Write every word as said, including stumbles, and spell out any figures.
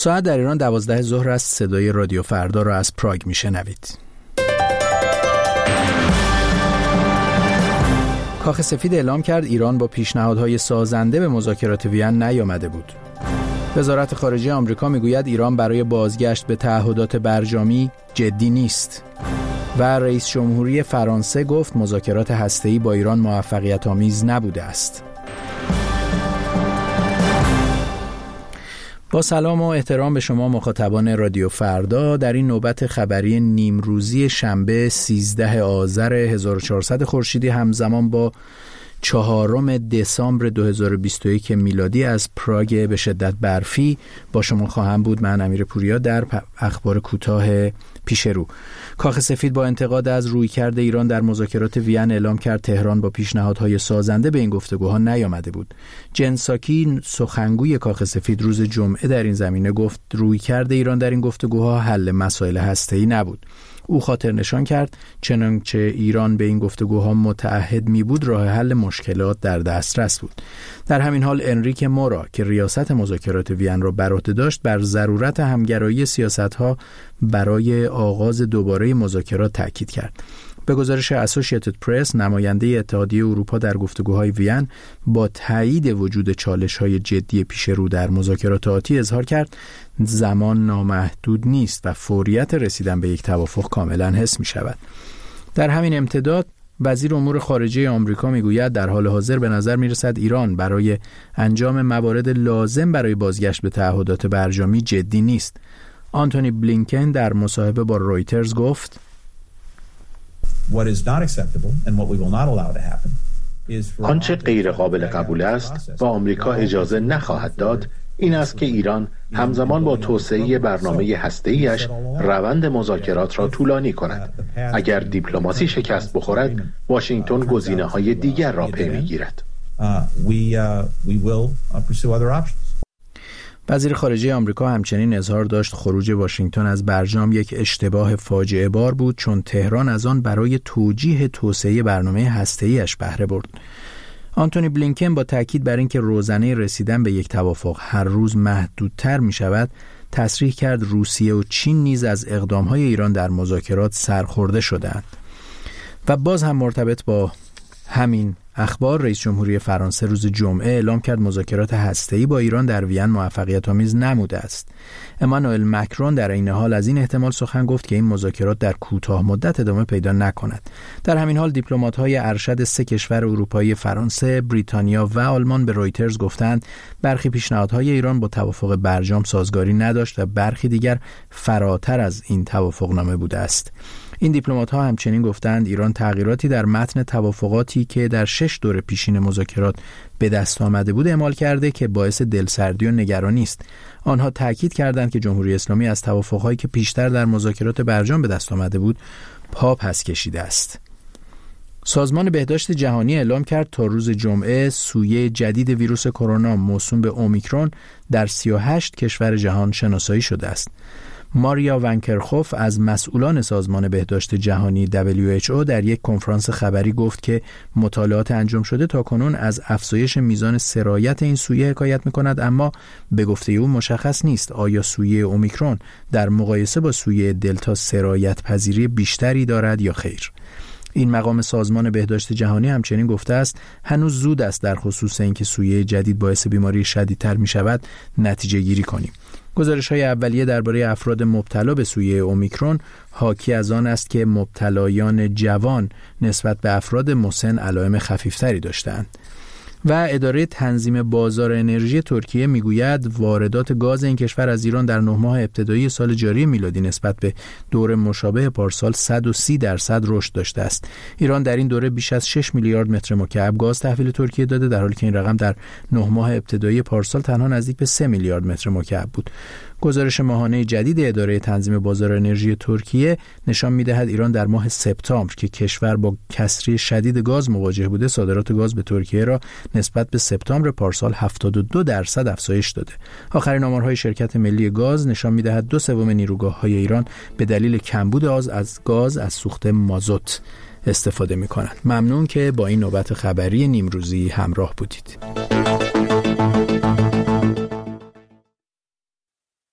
ساعت در ایران دوازده ظهر است. صدای رادیو فردا را از پراگ میشنوید. کاخ سفید اعلام کرد ایران با پیشنهادهای سازنده به مذاکرات وین نیامده بود. وزارت خارجه آمریکا میگوید ایران برای بازگشت به تعهدات برجامی جدی نیست. و رئیس جمهوری فرانسه گفت مذاکرات هسته‌ای با ایران موفقیت آمیز نبوده است. با سلام و احترام به شما مخاطبان رادیو فردا، در این نوبت خبری نیمروزی شنبه سیزده آذر هزار و چهارصد خورشیدی همزمان با چهارم دسامبر دو هزار و بیست و یک میلادی از پراگ به شدت برفی با شما خواهم بود. من امیر پوریا در اخبار کوتاه پیش رو. کاخ سفید با انتقاد از رویکرد ایران در مذاکرات وین اعلام کرد تهران با پیشنهادهای سازنده به این گفتگوها نیامده بود. جن ساکی سخنگوی کاخ سفید روز جمعه در این زمینه گفت رویکرد ایران در این گفتگوها حل مسائل هسته‌ای نبود. او خاطر نشان کرد چنانچه ایران به این گفتگوها متعهد می بود راه حل مشکلات در دسترس بود. در همین حال انریک مورا که ریاست مذاکرات وین را بر عهده داشت بر ضرورت همگرایی سیاست‌ها برای آغاز دوباره مذاکرات تاکید کرد. به گزارش اسوسییتد پرس، نماینده اتحادیه اروپا در گفتگوهای وین با تایید وجود چالش‌های جدی پیش رو در مذاکرات آتی اظهار کرد زمان نامحدود نیست و فوریت رسیدن به یک توافق کاملا حس می‌شود. در همین امتداد وزیر امور خارجه آمریکا میگوید در حال حاضر به نظر میرسد ایران برای انجام موارد لازم برای بازگشت به تعهدات برجامی جدی نیست. آنتونی بلینکن در مصاحبه با رویترز گفت آنچه غیر قابل قبول است و آمریکا اجازه نخواهد داد این است که ایران همزمان با توسعه برنامه هسته‌ایش روند مذاکرات را طولانی کند. اگر دیپلماسی شکست بخورد، واشنگتن گزینه‌های دیگر را پی می‌گیرد. وزیر خارجه آمریکا همچنین اظهار داشت خروج واشنگتن از برجام یک اشتباه فاجعه بار بود چون تهران از آن برای توجیه توسعه برنامه هسته‌ایش بهره برد. آنتونی بلینکن با تاکید بر اینکه روزنه رسیدن به یک توافق هر روز محدودتر می شود تصریح کرد روسیه و چین نیز از اقدامهای ایران در مذاکرات سرخورده شدند. و باز هم مرتبط با همین اخبار، رئیس جمهوری فرانسه روز جمعه اعلام کرد مذاکرات هسته‌ای با ایران در وین موفقیت آمیز نموده است. امانوئل مکرون در این حال از این احتمال سخن گفت که این مذاکرات در کوتاه مدت ادامه پیدا نکند. در همین حال دیپلمات‌های ارشد سه کشور اروپایی فرانسه، بریتانیا و آلمان به رویترز گفتند برخی پیشنهادهای ایران با توافق برجام سازگاری نداشت و برخی دیگر فراتر از این توافقنامه بوده است. این دیپلمات‌ها همچنین گفتند ایران تغییراتی در متن توافقاتی که در شش دور پیشین مذاکرات به دست آمده بود اعمال کرده که باعث دلسردی و نگرانی است. آنها تاکید کردند که جمهوری اسلامی از توافق‌هایی که پیشتر در مذاکرات برجام به دست آمده بود پا پس کشیده است. سازمان بهداشت جهانی اعلام کرد تا روز جمعه سویه جدید ویروس کرونا موسوم به اومیکرون در سی و هشت کشور جهان شناسایی شده است. ماریا ونکرخوف از مسئولان سازمان بهداشت جهانی دبلیو اچ او در یک کنفرانس خبری گفت که مطالعات انجام شده تاکنون از افزایش میزان سرایت این سویه حکایت می‌کند، اما به گفته او مشخص نیست آیا سویه اومیکرون در مقایسه با سویه دلتا سرایت پذیری بیشتری دارد یا خیر. این مقام سازمان بهداشت جهانی همچنین گفته است هنوز زود است در خصوص اینکه سویه جدید باعث بیماری شدیدتر می شود نتیجه گیری کنیم. گزارش‌های اولیه درباره افراد مبتلا به سویه اومیکرون حاکی از آن است که مبتلایان جوان نسبت به افراد مسن علائم خفیفتری داشتند. و اداره تنظیم بازار انرژی ترکیه میگوید واردات گاز این کشور از ایران در نه ماه ابتدایی سال جاری میلادی نسبت به دوره مشابه پارسال صد و سی درصد رشد داشته است. ایران در این دوره بیش از شش میلیارد متر مکعب گاز تحویل ترکیه داده، در حالی که این رقم در نه ماه ابتدایی پارسال تنها نزدیک به سه میلیارد متر مکعب بود. گزارش ماهانه جدید اداره تنظیم بازار انرژی ترکیه نشان می‌دهد ایران در ماه سپتامبر که کشور با کسری شدید گاز مواجه بوده صادرات گاز به ترکیه را نسبت به سپتامبر پارسال هفتاد و دو درصد افزایش داده. آخرین آمارهای شرکت ملی گاز نشان می‌دهد دو سوم نیروگاه‌های ایران به دلیل کمبود آز از گاز از سوخت مازوت استفاده می‌کنند. ممنون که با این نوبت خبری نیمروزی همراه بودید.